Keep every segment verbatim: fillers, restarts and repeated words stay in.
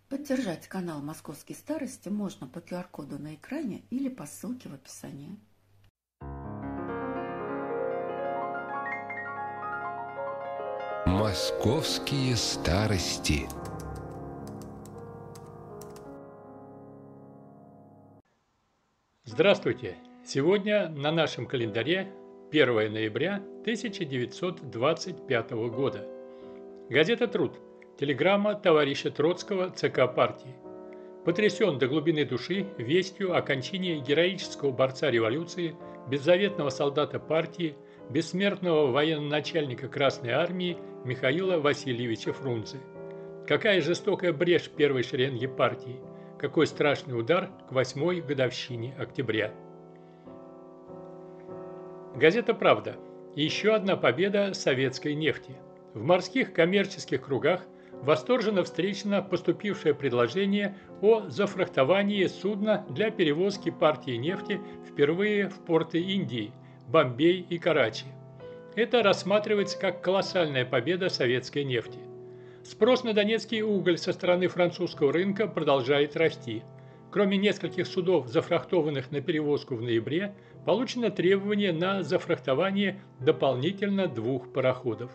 Поддержать канал «Московские старости» можно по ку ар коду на экране или по ссылке в описании. «Московские старости». Здравствуйте! Сегодня на нашем календаре первое ноября тысяча девятьсот двадцать пятого года. Газета «Труд». Телеграмма товарища Троцкого ЦК партии. Потрясен до глубины души вестью о кончине героического борца революции, беззаветного солдата партии, бессмертного военачальника Красной армии Михаила Васильевича Фрунзе. Какая жестокая брешь в первой шеренге партии, какой страшный удар к восьмой годовщине октября. Газета «Правда». Еще одна победа советской нефти. В морских коммерческих кругах восторженно встречено поступившее предложение о зафрахтовании судна для перевозки партии нефти впервые в порты Индии, Бомбей и Карачи. Это рассматривается как колоссальная победа советской нефти. Спрос на донецкий уголь со стороны французского рынка продолжает расти. Кроме нескольких судов, зафрахтованных на перевозку в ноябре, получено требование на зафрахтование дополнительно двух пароходов.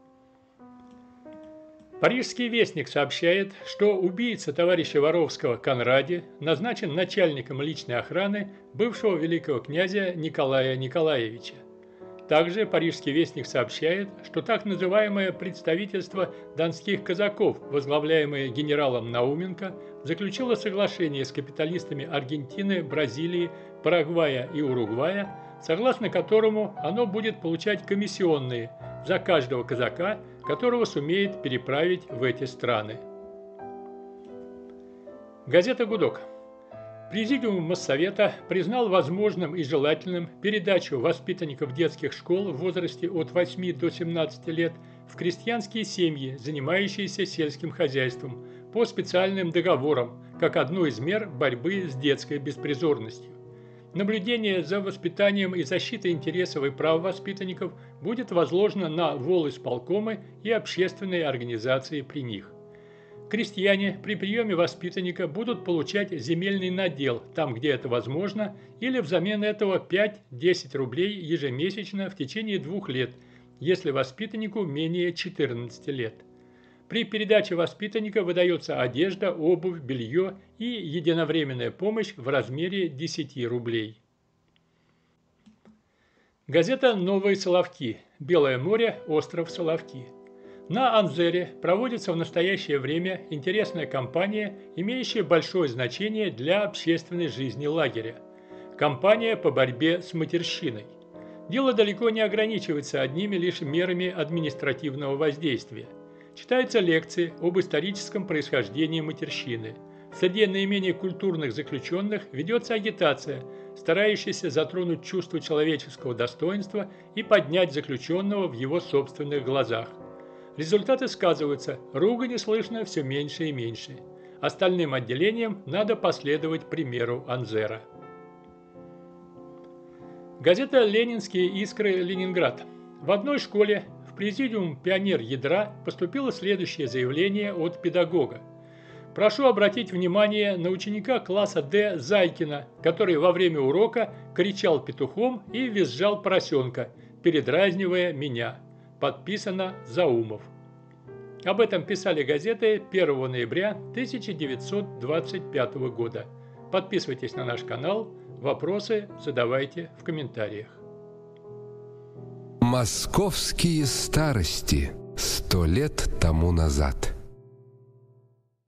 Парижский вестник сообщает, что убийца товарища Воровского Конради назначен начальником личной охраны бывшего великого князя Николая Николаевича. Также Парижский вестник сообщает, что так называемое представительство донских казаков, возглавляемое генералом Науменко, заключило соглашение с капиталистами Аргентины, Бразилии, Парагвая и Уругвая, согласно которому оно будет получать комиссионные за каждого казака, которого сумеет переправить в эти страны. Газета «Гудок». Президиум Моссовета признал возможным и желательным передачу воспитанников детских школ в возрасте от восьми до семнадцати лет в крестьянские семьи, занимающиеся сельским хозяйством, по специальным договорам, как одну из мер борьбы с детской беспризорностью. Наблюдение за воспитанием и защитой интересов и прав воспитанников будет возложено на волисполкомы и общественные организации при них. Крестьяне при приеме воспитанника будут получать земельный надел там, где это возможно, или взамен этого пять-десять рублей ежемесячно в течение двух лет, если воспитаннику менее четырнадцати лет. При передаче воспитанника выдается одежда, обувь, белье и единовременная помощь в размере десяти рублей. Газета «Новые Соловки». Белое море, остров Соловки. На Анзере проводится в настоящее время интересная кампания, имеющая большое значение для общественной жизни лагеря. Кампания по борьбе с матерщиной. Дело далеко не ограничивается одними лишь мерами административного воздействия. Читаются лекции об историческом происхождении матерщины. В среде наименее культурных заключенных ведется агитация, старающаяся затронуть чувство человеческого достоинства и поднять заключенного в его собственных глазах. Результаты сказываются, ругани слышно все меньше и меньше. Остальным отделениям надо последовать примеру Анзера. Газета «Ленинские искры. Ленинград». В одной школе в президиум пионер-ядра поступило следующее заявление от педагога. Прошу обратить внимание на ученика класса Д Зайкина, который во время урока кричал петухом и визжал поросенка, передразнивая меня. Подписано Заумов. Об этом писали газеты первого ноября тысяча девятьсот двадцать пятого года. Подписывайтесь на наш канал, вопросы задавайте в комментариях. «Московские старости» сто лет тому назад.